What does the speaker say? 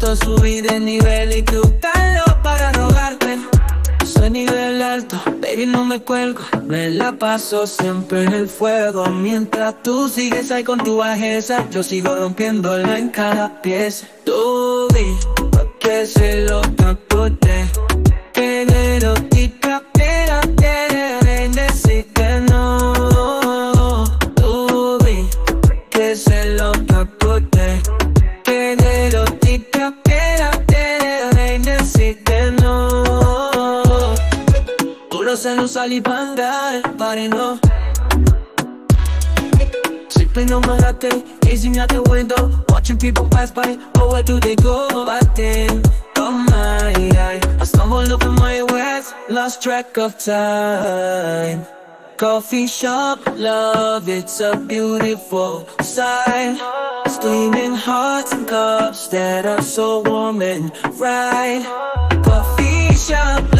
Intento subir de nivel y tú tan loco para rogarte. Soy nivel alto, baby, no me cuelgo. Me la paso siempre en el fuego. Mientras tú sigues ahí con tu bajeza, yo sigo rompiéndola en cada pieza. Tú di, que se lo transporte. Que de erótica pega, quiere decir que no. Tú di, que se lo transporte. Que de erótica pega, quiere decir que no. Puro celular y banda, el party no. Sleeping on my latte, gazing out the window, watching people pass by. Oh, where do they go? Batting. Oh my, I stumble up in my ways, lost track of time. Coffee shop, love, it's a beautiful sight. Steaming hearts and cups that are so warm and right. Coffee shop,